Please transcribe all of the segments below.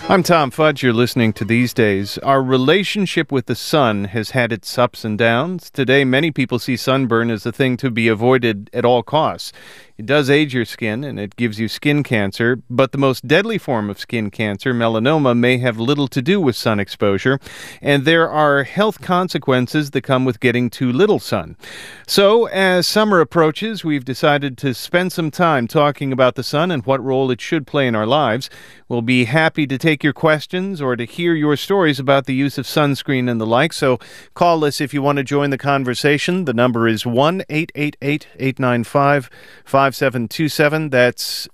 I'm Tom Fudge. You're listening to These Days. Our relationship with the sun has had its ups and downs. Today, many people see sunburn as a thing to be avoided at all costs. It does age your skin, and it gives you skin cancer, but the most deadly form of skin cancer, melanoma, may have little to do with sun exposure, and there are health consequences that come with getting too little sun. So, as summer approaches, we've decided to spend some time talking about the sun and what role it should play in our lives. We'll be happy to take your questions or to hear your stories about the use of sunscreen and the like, so call us if you want to join the conversation. The number is 1-888-895-5727. That's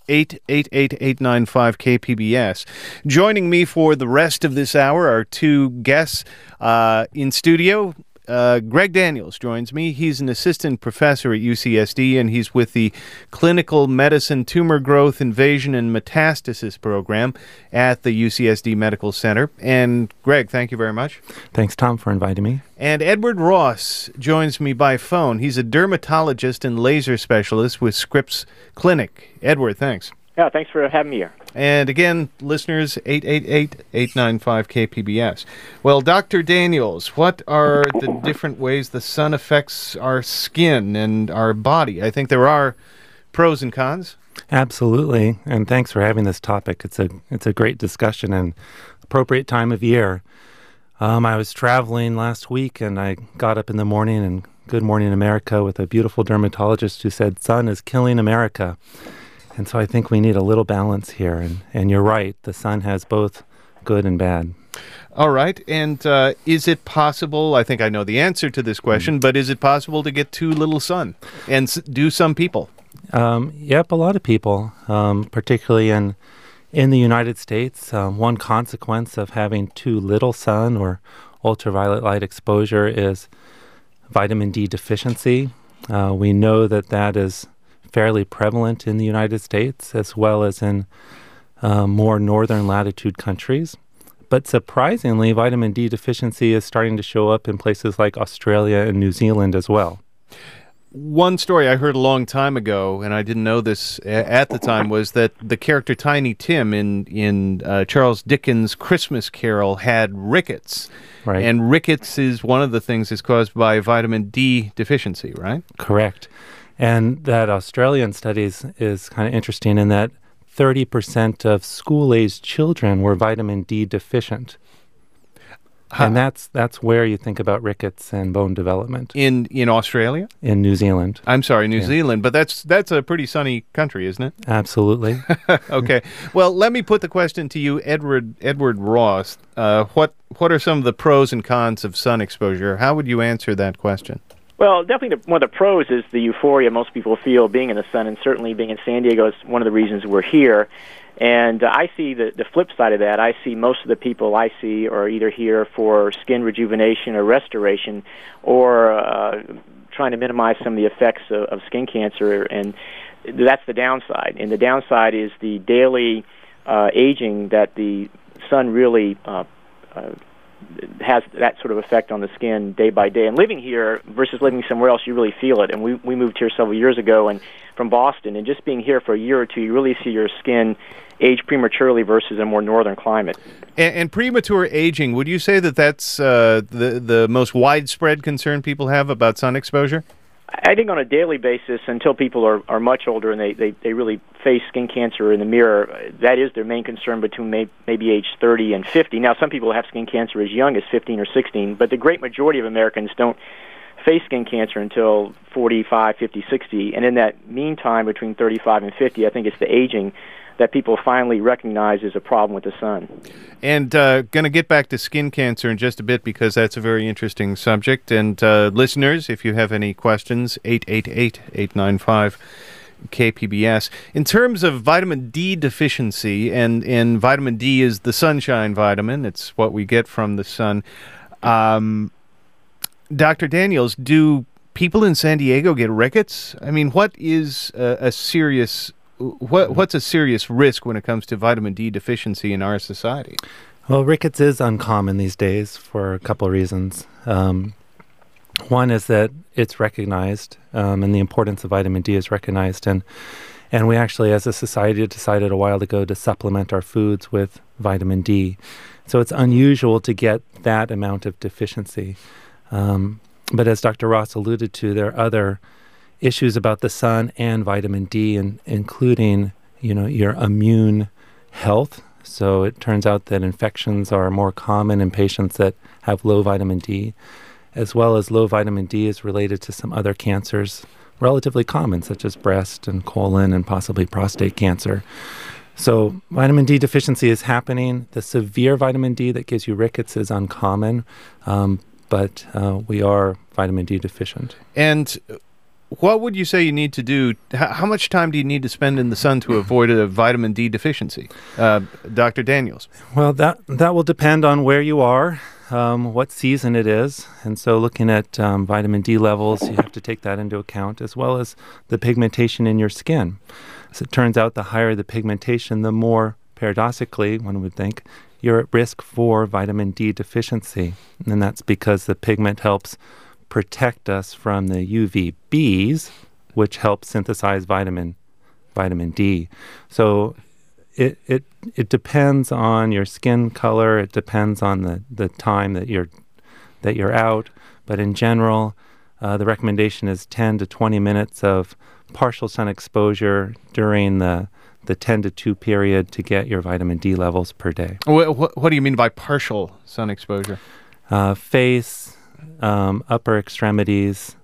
888-895-KPBS. Joining me for the rest of this hour are two guests in studio. Greg Daniels joins me. He's an assistant professor at UCSD, and he's with the Clinical Medicine Tumor Growth, Invasion, and Metastasis program at the UCSD Medical Center. And Greg, thank you very much. Thanks, Tom, for inviting me. And Edward Ross joins me by phone. He's a dermatologist and laser specialist with Scripps Clinic. Edward, thanks. Yeah, thanks for having me here. And again, listeners, 888-895-KPBS. Well, Dr. Daniels, what are the different ways the sun affects our skin and our body? I think there are pros and cons. Absolutely, and thanks for having this topic. It's a great discussion and appropriate time of year. I was traveling last week, and I got up in the morning and Good Morning America with a beautiful dermatologist who said, "Sun is killing America." And so I think we need a little balance here. And you're right, the sun has both good and bad. All right. And is it possible, I think I know the answer to this question, but is it possible to get too little sun? And do some people? Yep, a lot of people, particularly in the United States. One consequence of having too little sun or ultraviolet light exposure is vitamin D deficiency. We know that is fairly prevalent in the United States as well as in more northern latitude countries. But surprisingly, vitamin D deficiency is starting to show up in places like Australia and New Zealand as well. One story I heard a long time ago, and I didn't know this at the time, was that the character Tiny Tim in Charles Dickens' Christmas Carol had rickets. Right. And rickets is one of the things that's caused by vitamin D deficiency, right? Correct. And that Australian study is kind of interesting in that 30% of school-aged children were vitamin D deficient. And that's where you think about rickets and bone development. In Australia? In New Zealand. I'm sorry, New Zealand, but that's a pretty sunny country, isn't it? Absolutely. Okay. Well, let me put the question to you, Edward Ross. What are some of the pros and cons of sun exposure? How would you answer that question? Well, definitely one of the pros is the euphoria most people feel being in the sun, and certainly being in San Diego is one of the reasons we're here. And I see the flip side of that. I see most of the people I see are either here for skin rejuvenation or restoration, or trying to minimize some of the effects of skin cancer, and that's the downside. And the downside is the daily aging that the sun really has that sort of effect on the skin day by day. And living here versus living somewhere else, you really feel it. And we moved here several years ago and from Boston, and just being here for a year or two, you really see your skin age prematurely versus a more northern climate. And premature aging, would you say that's the most widespread concern people have about sun exposure? I think on a daily basis, until people are much older and they really face skin cancer in the mirror, that is their main concern between maybe age 30 and 50. Now, some people have skin cancer as young as 15 or 16, but the great majority of Americans don't face skin cancer until 45, 50, 60. And in that meantime, between 35 and 50, I think it's the aging that people finally recognize as a problem with the sun. And going to get back to skin cancer in just a bit because that's a very interesting subject. And listeners, if you have any questions, 888-895-KPBS. In terms of vitamin D deficiency, and vitamin D is the sunshine vitamin, it's what we get from the sun. Dr. Daniels, do people in San Diego get rickets? I mean, what is what's a serious risk when it comes to vitamin D deficiency in our society? Well, rickets is uncommon these days for a couple of reasons. One is that it's recognized, and the importance of vitamin D is recognized. And And we actually, as a society, decided a while ago to supplement our foods with vitamin D. So it's unusual to get that amount of deficiency. But as Dr. Ross alluded to, there are other issues about the sun and vitamin D, including, your immune health. So it turns out that infections are more common in patients that have low vitamin D, as well as low vitamin D is related to some other cancers relatively common, such as breast and colon and possibly prostate cancer. So vitamin D deficiency is happening. The severe vitamin D that gives you rickets is uncommon, but we are vitamin D deficient. And what would you say you need to do? How much time do you need to spend in the sun to avoid a vitamin D deficiency? Dr. Daniels. Well, that will depend on where you are, what season it is. And so looking at vitamin D levels, you have to take that into account, as well as the pigmentation in your skin. As it turns out, the higher the pigmentation, the more, paradoxically, one would think, you're at risk for vitamin D deficiency. And that's because the pigment helps protect us from the UVBs, which help synthesize vitamin D. So it depends on your skin color. It depends on the time that you're out. But in general, the recommendation is 10 to 20 minutes of partial sun exposure during the 10 to 2 period to get your vitamin D levels per day. What do you mean by partial sun exposure? Face, upper extremities,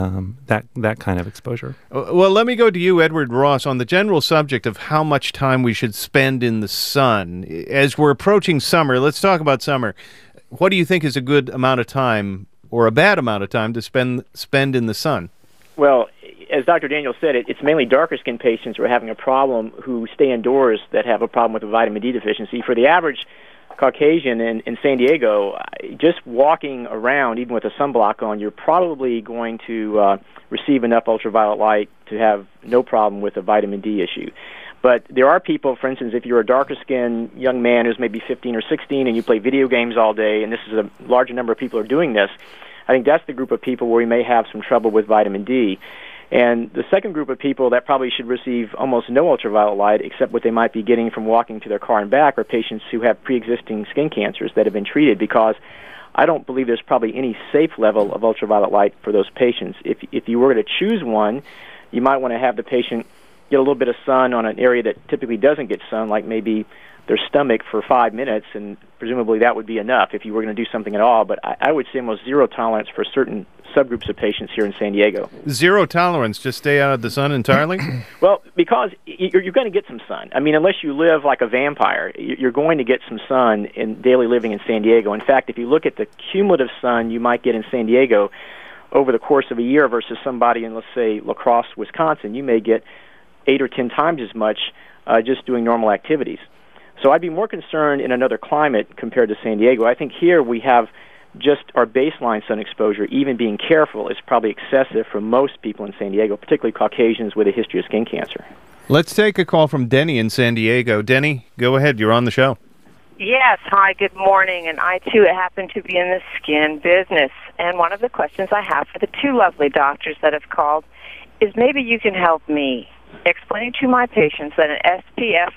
that kind of exposure. Well, let me go to you, Edward Ross, on the general subject of how much time we should spend in the sun. As we're approaching summer, let's talk about summer. What do you think is a good amount of time or a bad amount of time to spend in the sun? Well, as Dr. Daniels said, it's mainly darker skin patients who are having a problem who stay indoors that have a problem with a vitamin D deficiency. For the average Caucasian in San Diego, just walking around, even with a sunblock on, you're probably going to receive enough ultraviolet light to have no problem with a vitamin D issue. But there are people, for instance, if you're a darker-skinned young man who's maybe 15 or 16 and you play video games all day, and this is a larger number of people are doing this, I think that's the group of people where we may have some trouble with vitamin D. And the second group of people that probably should receive almost no ultraviolet light, except what they might be getting from walking to their car and back, are patients who have pre-existing skin cancers that have been treated, because I don't believe there's probably any safe level of ultraviolet light for those patients. If you were to choose one, you might want to have the patient get a little bit of sun on an area that typically doesn't get sun, like maybe their stomach for 5 minutes, and presumably that would be enough if you were going to do something at all. But I would say almost zero tolerance for certain subgroups of patients here in San Diego. Zero tolerance, just stay out of the sun entirely? Well, because you're going to get some sun. I mean, unless you live like a vampire, you're going to get some sun in daily living in San Diego. In fact, if you look at the cumulative sun you might get in San Diego over the course of a year versus somebody in, let's say, La Crosse, Wisconsin, you may get 8 or 10 times as much just doing normal activities. So I'd be more concerned in another climate compared to San Diego. I think here we have just our baseline sun exposure, even being careful, is probably excessive for most people in San Diego, particularly Caucasians with a history of skin cancer. Let's take a call from Denny in San Diego. Denny, go ahead. You're on the show. Yes. Hi, good morning. And I, too, happen to be in the skin business. And one of the questions I have for the two lovely doctors that have called is maybe you can help me explain to my patients that an SPF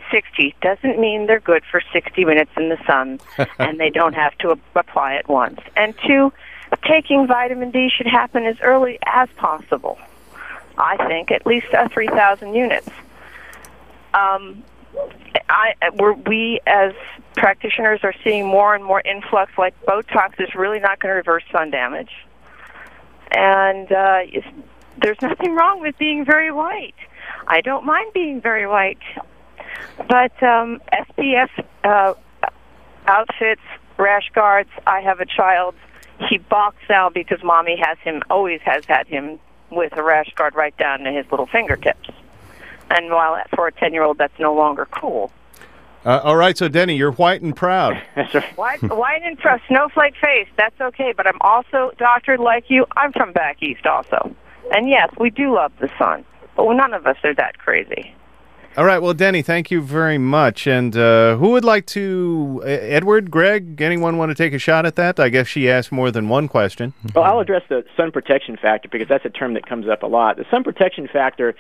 60 doesn't mean they're good for 60 minutes in the sun and they don't have to apply it once. And two, taking vitamin D should happen as early as possible. I think at least 3,000 units. We as practitioners are seeing more and more influx, like Botox is really not going to reverse sun damage. And there's nothing wrong with being very white. I don't mind being very white. But SPF outfits, rash guards, I have a child. He balks now because Mommy always has had him with a rash guard right down to his little fingertips. And while for a 10-year-old, that's no longer cool. All right, so Denny, you're white and proud. White and proud, snowflake face, that's okay. But I'm also, doctor, like you, I'm from back east also. And yes, we do love the sun, but none of us are that crazy. All right, well, Denny, thank you very much. And who would like to, Edward, Greg, anyone want to take a shot at that? I guess she asked more than one question. Well, I'll address the sun protection factor because that's a term that comes up a lot. The sun protection factor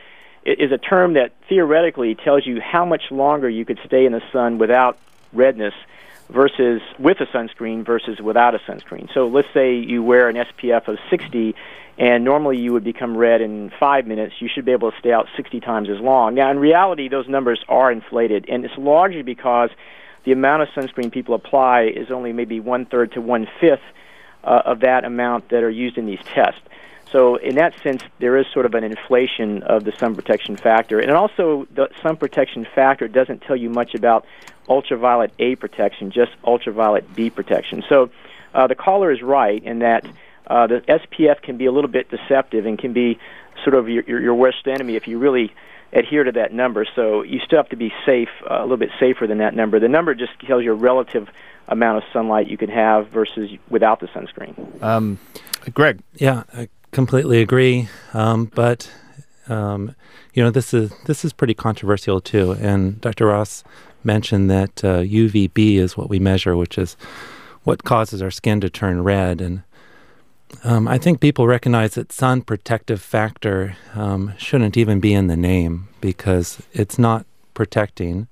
is a term that theoretically tells you how much longer you could stay in the sun without redness versus with a sunscreen versus without a sunscreen. So let's say you wear an SPF of 60, and normally you would become red in 5 minutes. You should be able to stay out 60 times as long. Now, in reality, those numbers are inflated, and it's largely because the amount of sunscreen people apply is only maybe 1/3 to 1/5 of that amount that are used in these tests. So in that sense, there is sort of an inflation of the sun protection factor. And also, the sun protection factor doesn't tell you much about ultraviolet A protection, just ultraviolet B protection. So the caller is right in that the SPF can be a little bit deceptive and can be sort of your worst enemy if you really adhere to that number. So you still have to be safe, a little bit safer than that number. The number just tells you a relative amount of sunlight you can have versus without the sunscreen. Greg? Yeah, I completely agree. But this is pretty controversial too. And Dr. Ross mentioned that UVB is what we measure, which is what causes our skin to turn red. And I think people recognize that sun protective factor shouldn't even be in the name because it's not protecting.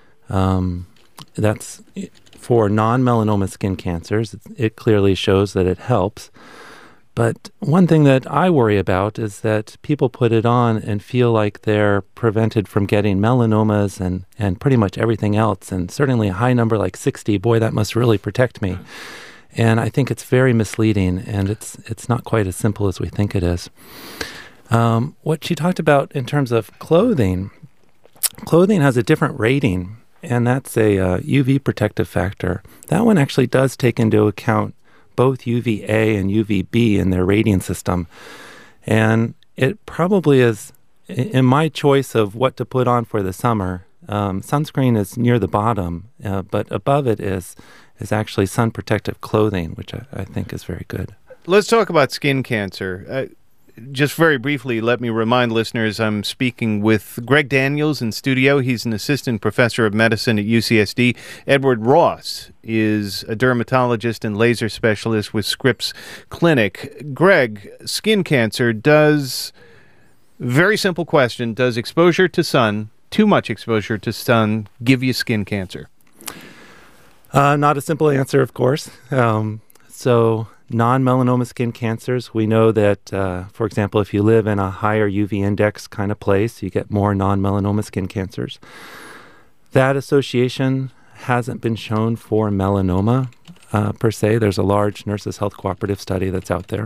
That's for non-melanoma skin cancers. It clearly shows that it helps. But one thing that I worry about is that people put it on and feel like they're prevented from getting melanomas and pretty much everything else. And certainly a high number like 60, boy, that must really protect me. And I think it's very misleading, and it's not quite as simple as we think it is. What she talked about in terms of clothing has a different rating, and that's a UV protective factor. That one actually does take into account both UVA and UVB in their rating system. And it probably is, in my choice of what to put on for the summer, sunscreen is near the bottom, but above it is actually sun protective clothing, which I think is very good. Let's talk about skin cancer. Just very briefly, let me remind listeners I'm speaking with Greg Daniels in studio. He's an assistant professor of medicine at UCSD. Edward Ross is a dermatologist and laser specialist with Scripps Clinic. Greg, skin cancer very simple question, does exposure to sun, too much exposure to sun, give you skin cancer? Not a simple answer, of course. So non-melanoma skin cancers, we know that, for example, if you live in a higher UV index kind of place, you get more non-melanoma skin cancers. That association hasn't been shown for melanoma per se. There's a large Nurses Health Cooperative study that's out there.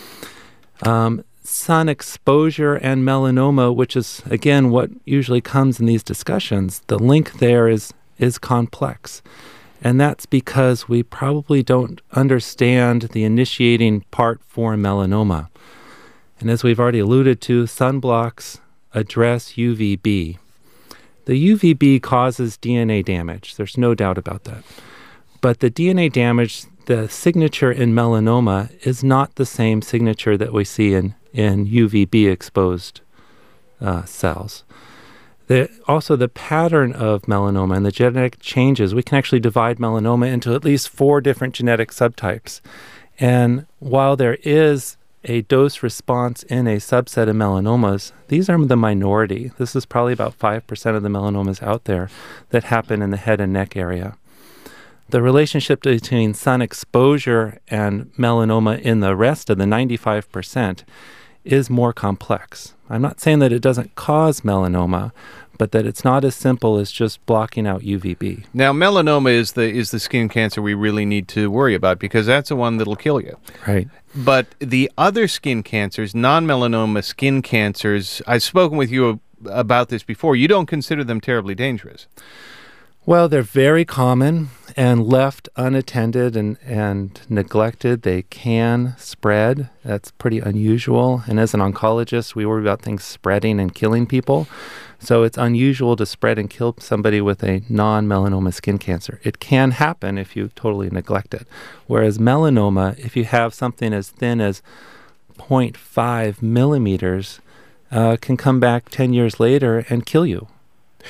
Sun exposure and melanoma, which is, again, what usually comes in these discussions, the link there is complex. And that's because we probably don't understand the initiating part for melanoma. And as we've already alluded to, sunblocks address UVB. The UVB causes DNA damage. There's no doubt about that. But the DNA damage, the signature in melanoma, is not the same signature that we see in UVB-exposed cells. Also, the pattern of melanoma and the genetic changes, we can actually divide melanoma into at least 4 different genetic subtypes. And while there is a dose response in a subset of melanomas, these are the minority. This is probably about 5% of the melanomas out there that happen in the head and neck area. The relationship between sun exposure and melanoma in the rest of the 95% is more complex. I'm not saying that it doesn't cause melanoma, but that it's not as simple as just blocking out UVB. Now, melanoma is the skin cancer we really need to worry about because that's the one that'll kill you. Right. But the other skin cancers, non-melanoma skin cancers, I've spoken with you about this before. You don't consider them terribly dangerous. Well, they're very common, and left unattended and neglected, they can spread. That's pretty unusual. And as an oncologist, we worry about things spreading and killing people. So it's unusual to spread and kill somebody with a non-melanoma skin cancer. It can happen if you totally neglect it. Whereas melanoma, if you have something as thin as 0.5 millimeters, can come back 10 years later and kill you.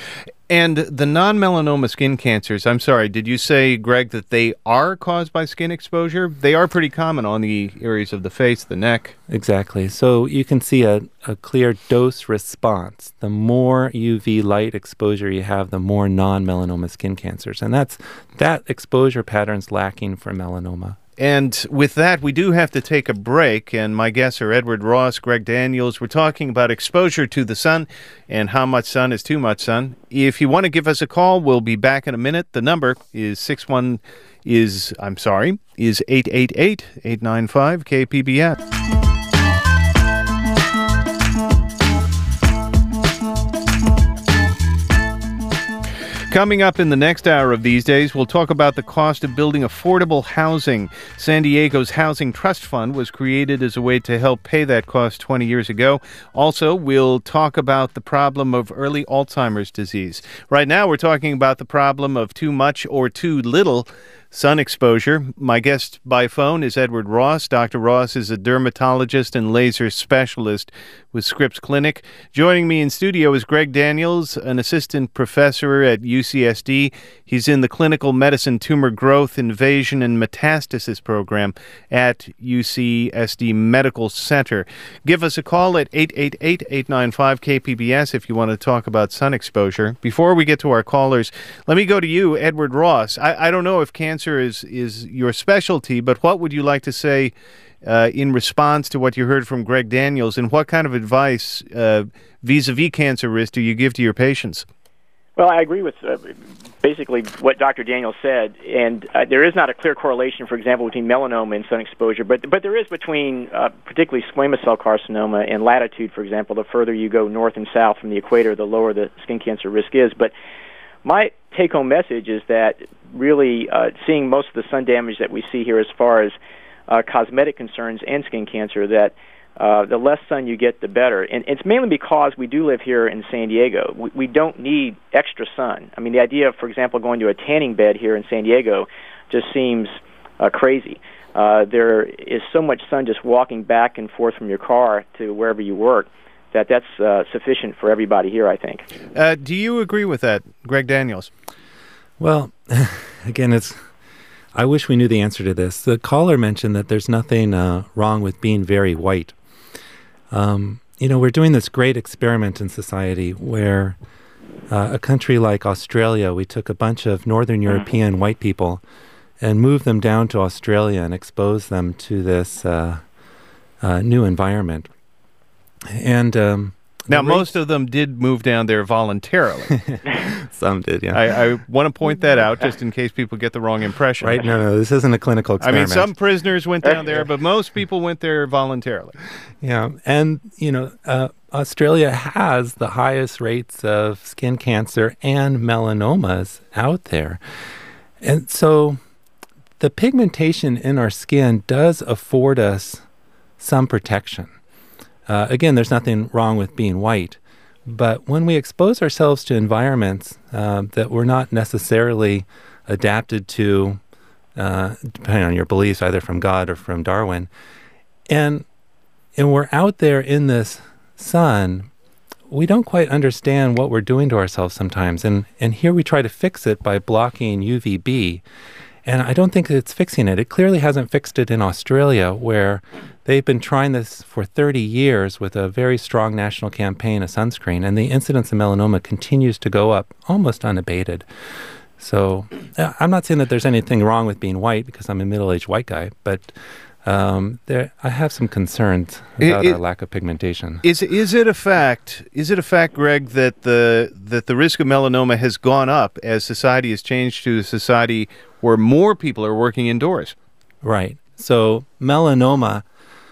And the non-melanoma skin cancers, I'm sorry, did you say, Greg, that they are caused by skin exposure? They are pretty common on the areas of the face, the neck. Exactly. So you can see a clear dose response. The more UV light exposure you have, the more non-melanoma skin cancers. And that exposure pattern's lacking for melanoma. And with that, we do have to take a break. And my guests are Edward Ross, Greg Daniels. We're talking about exposure to the sun and how much sun is too much sun. If you want to give us a call, we'll be back in a minute. The number is 888-895-KPBS. Coming up in the next hour of These Days, we'll talk about the cost of building affordable housing. San Diego's Housing Trust Fund was created as a way to help pay that cost 20 years ago. Also, we'll talk about the problem of early Alzheimer's disease. Right now, we're talking about the problem of too much or too little sun exposure. My guest by phone is Edward Ross. Dr. Ross is a dermatologist and laser specialist with Scripps Clinic. Joining me in studio is Greg Daniels, an assistant professor at UCSD. He's in the Clinical Medicine Tumor Growth, Invasion, and Metastasis program at UCSD Medical Center. Give us a call at 888-895-KPBS if you want to talk about sun exposure. Before we get to our callers, let me go to you, Edward Ross. I don't know if cancer is your specialty, but what would you like to say in response to what you heard from Greg Daniels, and what kind of advice vis-a-vis cancer risk do you give to your patients? Well, I agree with basically what Dr. Daniels said, and there is not a clear correlation, for example, between melanoma and sun exposure, but there is between particularly squamous cell carcinoma and latitude, for example. The further you go north and south from the equator, the lower the skin cancer risk is. But my take-home message is that really seeing most of the sun damage that we see here as far as cosmetic concerns and skin cancer, that the less sun you get, the better. And it's mainly because we do live here in San Diego. We don't need extra sun. I mean, the idea of, for example, going to a tanning bed here in San Diego just seems crazy. There is so much sun just walking back and forth from your car to wherever you work that's sufficient for everybody here, I think. Do you agree with that, Greg Daniels? Well, again, I wish we knew the answer to this. The caller mentioned that there's nothing wrong with being very white. We're doing this great experiment in society where a country like Australia, we took a bunch of Northern European white people and moved them down to Australia and exposed them to this new environment. And now, most of them did move down there voluntarily. Some did, yeah. I want to point that out just in case people get the wrong impression. Right? No, this isn't a clinical experiment. I mean, some prisoners went down there, but most people went there voluntarily. Yeah, and, Australia has the highest rates of skin cancer and melanomas out there. And so the pigmentation in our skin does afford us some protection. Again, there's nothing wrong with being white, but when we expose ourselves to environments that we're not necessarily adapted to, depending on your beliefs, either from God or from Darwin, and we're out there in this sun, we don't quite understand what we're doing to ourselves sometimes, and here we try to fix it by blocking UVB. And I don't think it's fixing it. It clearly hasn't fixed it in Australia, where they've been trying this for 30 years with a very strong national campaign of sunscreen, and the incidence of melanoma continues to go up almost unabated. So I'm not saying that there's anything wrong with being white, because I'm a middle-aged white guy, but I have some concerns about our lack of pigmentation. Is it a fact, Greg, that the risk of melanoma has gone up as society has changed to a society where more people are working indoors? Right. So melanoma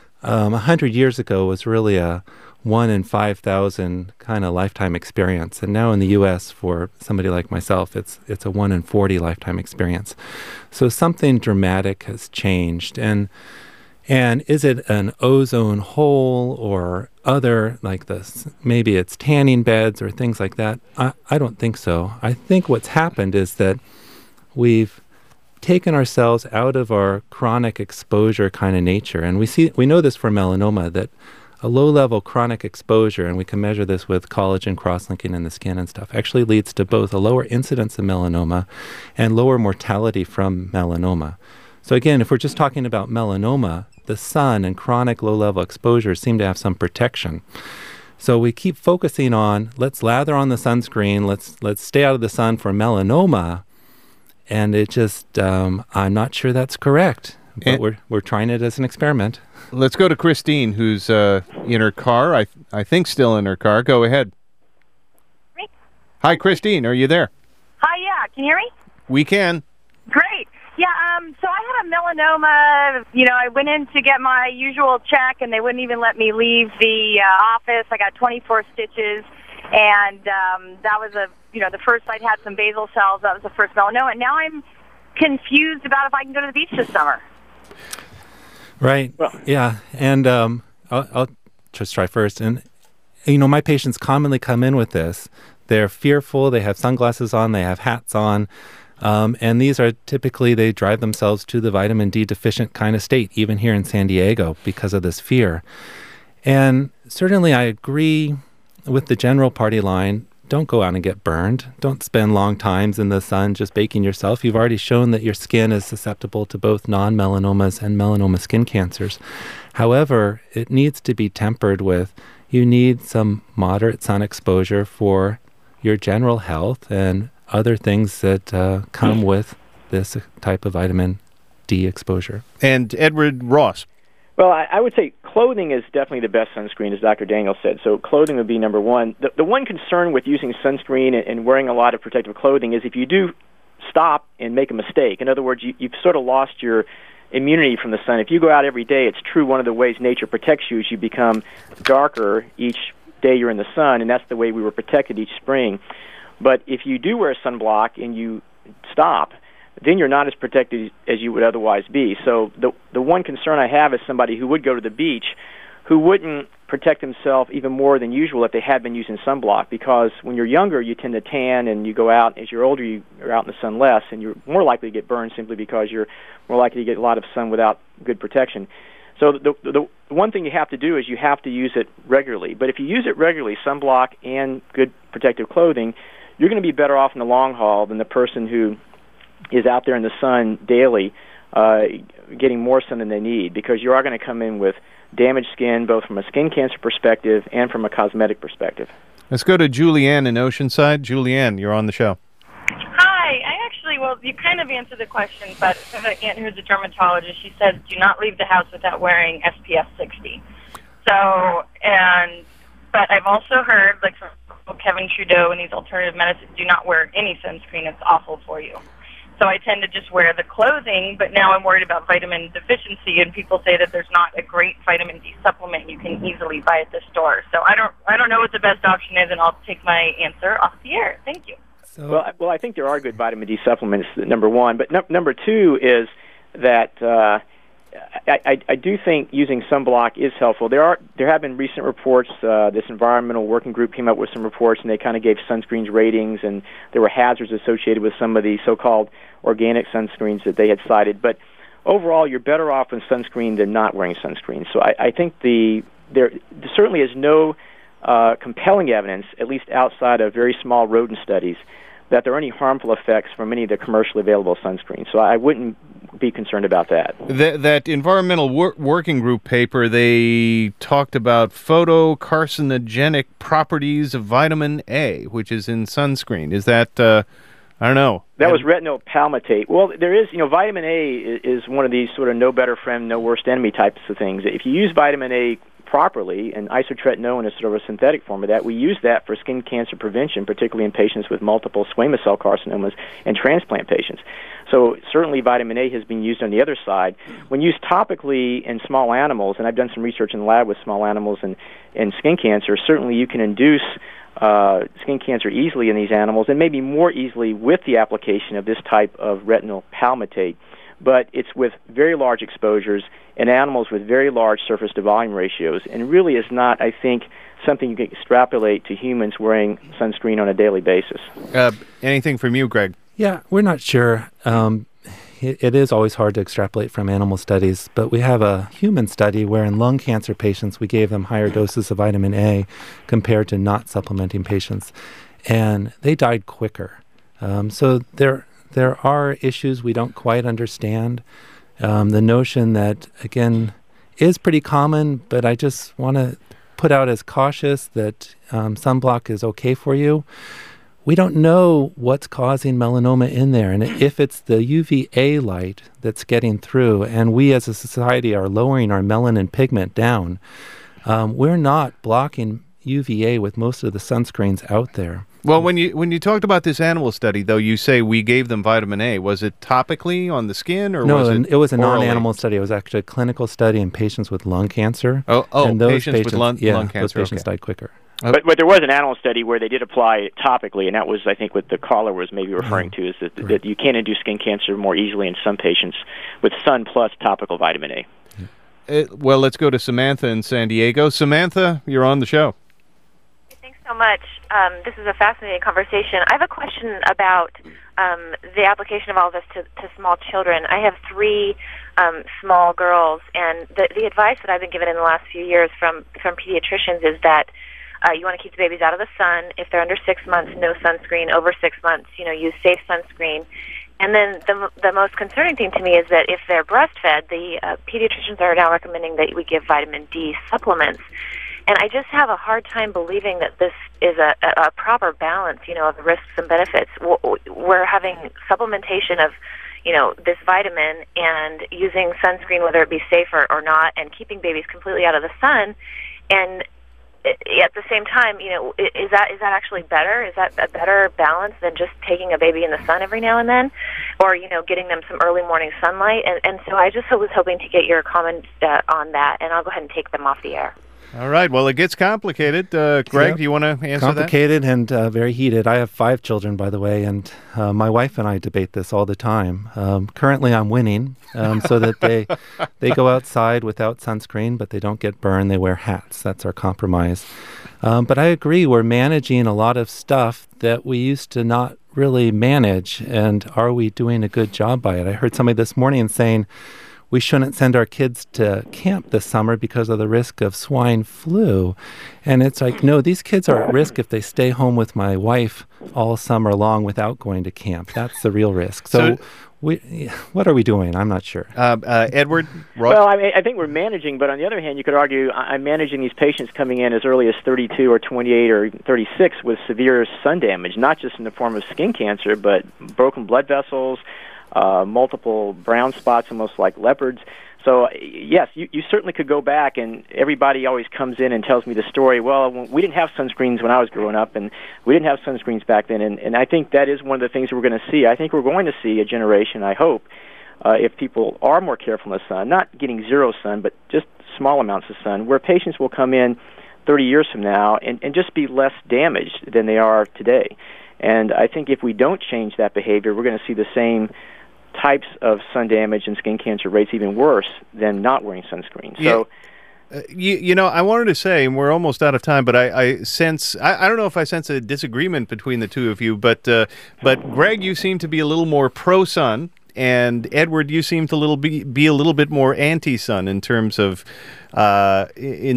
100 years ago was really a 1 in 5,000 kind of lifetime experience. And now in the U.S., for somebody like myself, it's a 1 in 40 lifetime experience. So something dramatic has changed. And is it an ozone hole or other, like this? Maybe it's tanning beds or things like that. I don't think so. I think what's happened is that we've taken ourselves out of our chronic exposure kind of nature. And we know this for melanoma, that a low-level chronic exposure, and we can measure this with collagen cross-linking in the skin and stuff, actually leads to both a lower incidence of melanoma and lower mortality from melanoma. So again, if we're just talking about melanoma, the sun and chronic low-level exposure seem to have some protection. So we keep focusing on, let's lather on the sunscreen, let's stay out of the sun for melanoma, and it just, I'm not sure that's correct. But we're trying it as an experiment. Let's go to Christine, who's in her car. I think still in her car. Go ahead. Me? Hi, Christine. Are you there? Hi, yeah. Can you hear me? We can. Great. Yeah, so I had a melanoma. I went in to get my usual check, and they wouldn't even let me leave the office. I got 24 stitches, and that was the first I'd had some basal cells. That was the first melanoma, and now I'm confused about if I can go to the beach this summer. Right. Well, yeah. And I'll just try first. And, my patients commonly come in with this. They're fearful. They have sunglasses on. They have hats on. And these are typically, they drive themselves to the vitamin D deficient kind of state, even here in San Diego, because of this fear. And certainly I agree with the general party line. Don't go out and get burned. Don't spend long times in the sun just baking yourself. You've already shown that your skin is susceptible to both non-melanomas and melanoma skin cancers. However, it needs to be tempered with, you need some moderate sun exposure for your general health and other things that come with this type of vitamin D exposure. And Edward Ross. Well, I would say clothing is definitely the best sunscreen, as Dr. Daniel said. So clothing would be number one. The one concern with using sunscreen and wearing a lot of protective clothing is if you do stop and make a mistake. In other words, you've sort of lost your immunity from the sun. If you go out every day, it's true one of the ways nature protects you is you become darker each day you're in the sun, and that's the way we were protected each spring. But if you do wear sunblock and you stop, then you're not as protected as you would otherwise be. So the one concern I have is somebody who would go to the beach who wouldn't protect himself even more than usual if they had been using sunblock, because when you're younger, you tend to tan, and you go out. As you're older, you're out in the sun less, and you're more likely to get burned simply because you're more likely to get a lot of sun without good protection. So the one thing you have to do is you have to use it regularly. But if you use it regularly, sunblock and good protective clothing, you're going to be better off in the long haul than the person who is out there in the sun daily getting more sun than they need, because you are going to come in with damaged skin, both from a skin cancer perspective and from a cosmetic perspective. Let's go to Julianne in Oceanside. Julianne, you're on the show. Hi. You kind of answered the question, but I have an aunt who's a dermatologist. She says do not leave the house without wearing SPF 60. But I've also heard, from Kevin Trudeau and these alternative medicines, do not wear any sunscreen. It's awful for you. So I tend to just wear the clothing, but now I'm worried about vitamin deficiency, and people say that there's not a great vitamin D supplement you can easily buy at the store. So I don't know what the best option is, and I'll take my answer off the air. Thank you. Well, I think there are good vitamin D supplements, number one. But number two is that I do think using sunblock is helpful. There have been recent reports. This environmental working group came up with some reports, and they kind of gave sunscreens ratings, and there were hazards associated with some of the so-called organic sunscreens that they had cited. But overall, you're better off in sunscreen than not wearing sunscreen. So I think there certainly is no compelling evidence, at least outside of very small rodent studies, that there are any harmful effects from any of the commercially available sunscreens. So I wouldn't be concerned about that. That environmental working group paper, they talked about photocarcinogenic properties of vitamin A, which is in sunscreen. Is that, I don't know. That was retinol palmitate. Well, there is, vitamin A is one of these sort of no better friend, no worst enemy types of things. If you use vitamin A properly, and isotretinoin is sort of a synthetic form of that, we use that for skin cancer prevention, particularly in patients with multiple squamous cell carcinomas and transplant patients. So certainly vitamin A has been used on the other side. When used topically in small animals, and I've done some research in the lab with small animals and skin cancer, certainly you can induce skin cancer easily in these animals, and maybe more easily with the application of this type of retinol palmitate. But it's with very large exposures in animals with very large surface-to-volume ratios, and really is not, I think, something you can extrapolate to humans wearing sunscreen on a daily basis. Anything from you, Greg? Yeah, we're not sure. it is always hard to extrapolate from animal studies, but we have a human study where in lung cancer patients, we gave them higher doses of vitamin A compared to not supplementing patients, and they died quicker. So there are issues we don't quite understand. The notion that, again, is pretty common, but I just want to put out as cautious that sunblock is okay for you. We don't know what's causing melanoma in there, and if it's the UVA light that's getting through, and we as a society are lowering our melanin pigment down, we're not blocking UVA with most of the sunscreens out there. Well, when you talked about this animal study, though, you say we gave them vitamin A. Was it topically on the skin, or was it? No, it was a orally? non-animal study. It was actually a clinical study in patients with lung cancer. Oh, and those patients with lung cancer. Those patients died quicker. But there was an animal study where they did apply it topically, and that was, I think, what the caller was maybe referring to, is that you can induce skin cancer more easily in some patients with sun plus topical vitamin A. Well, let's go to Samantha in San Diego. Samantha, you're on the show. Thanks so much. This is a fascinating conversation. I have a question about the application of all this to small children. I have 3 small girls, and the advice that I've been given in the last few years from pediatricians is that you want to keep the babies out of the sun. If they're under 6 months, no sunscreen. Over 6 months, use safe sunscreen. And then the most concerning thing to me is that if they're breastfed, the pediatricians are now recommending that we give vitamin D supplements. And I just have a hard time believing that this is a proper balance, of the risks and benefits. We're having supplementation of, this vitamin and using sunscreen, whether it be safe or not, and keeping babies completely out of the sun. And at the same time, is that actually better? Is that a better balance than just taking a baby in the sun every now and then, or getting them some early morning sunlight? And so I just was hoping to get your comment on that, and I'll go ahead and take them off the air. All right. Well, it gets complicated. Greg, do you want to answer complicated that? Complicated and very heated. I have 5 children, by the way, and my wife and I debate this all the time. Currently, I'm winning, so that they go outside without sunscreen, but they don't get burned. They wear hats. That's our compromise. But I agree. We're managing a lot of stuff that we used to not really manage, and are we doing a good job by it? I heard somebody this morning saying, we shouldn't send our kids to camp this summer because of the risk of swine flu. And it's like, no, these kids are at risk if they stay home with my wife all summer long without going to camp. That's the real risk. So what are we doing? I'm not sure. Edward? Well, I think we're managing, but on the other hand, you could argue I'm managing these patients coming in as early as 32 or 28 or 36 with severe sun damage, not just in the form of skin cancer, but broken blood vessels, multiple brown spots, almost like leopards. So, yes, you certainly could go back, and everybody always comes in and tells me the story, well, we didn't have sunscreens when I was growing up, and we didn't have sunscreens back then, and I think that is one of the things we're going to see. I think we're going to see a generation, I hope, if people are more careful in the sun, not getting zero sun, but just small amounts of sun, where patients will come in 30 years from now and just be less damaged than they are today. And I think if we don't change that behavior, we're going to see the same types of sun damage and skin cancer rates even worse than not wearing sunscreen. So, I wanted to say, and we're almost out of time, but I sense, I don't know if I sense a disagreement between the two of you, but Greg, you seem to be a little more pro-sun, and Edward, you seem to be a little bit more anti-sun in terms of what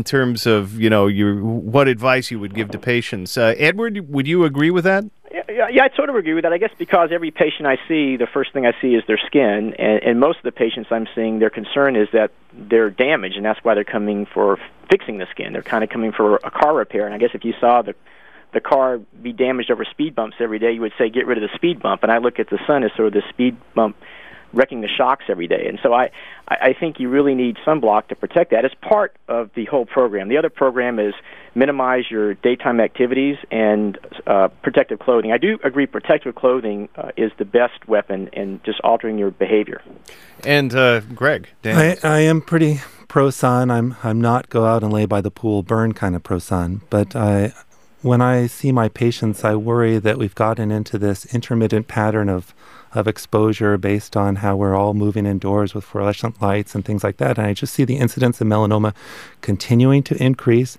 advice you would give to patients. Edward, would you agree with that? Yeah, I sort of agree with that. I guess because every patient I see, the first thing I see is their skin, and most of the patients I'm seeing, their concern is that they're damaged, and that's why they're coming for fixing the skin. They're kind of coming for a car repair, and I guess if you saw the car be damaged over speed bumps every day, you would say get rid of the speed bump, and I look at the sun as sort of the speed bump wrecking the shocks every day. And so I think you really need sunblock to protect that. It's part of the whole program. The other program is minimize your daytime activities and protective clothing. I do agree protective clothing is the best weapon in just altering your behavior. And Greg? Dan? I am pretty pro-sun. I'm not go out and lay by the pool, burn kind of pro-sun. But when I see my patients, I worry that we've gotten into this intermittent pattern of exposure based on how we're all moving indoors with fluorescent lights and things like that. And I just see the incidence of melanoma continuing to increase.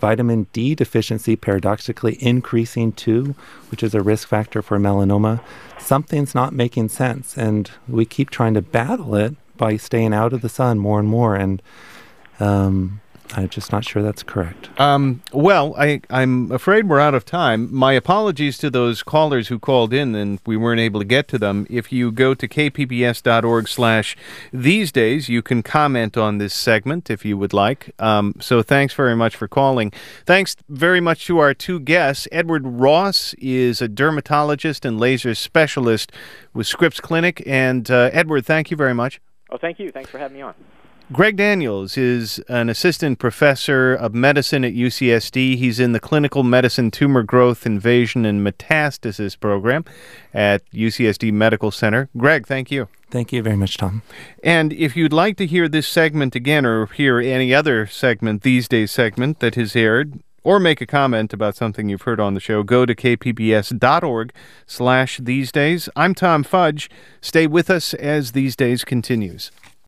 vitamin D deficiency paradoxically increasing too, which is a risk factor for melanoma. Something's not making sense, and we keep trying to battle it by staying out of the sun more and more, and I'm just not sure that's correct. Well, I'm afraid we're out of time. My apologies to those callers who called in and we weren't able to get to them. If you go to kpbs.org/these days, you can comment on this segment if you would like. So thanks very much for calling. Thanks very much to our two guests. Edward Ross is a dermatologist and laser specialist with Scripps Clinic. And Edward, thank you very much. Oh, thank you. Thanks for having me on. Greg Daniels is an assistant professor of medicine at UCSD. He's in the Clinical Medicine Tumor Growth, Invasion, and Metastasis program at UCSD Medical Center. Greg, thank you. Thank you very much, Tom. And if you'd like to hear this segment again or hear any other segment, These Days segment that has aired, or make a comment about something you've heard on the show, go to kpbs.org/these days. I'm Tom Fudge. Stay with us as These Days continues.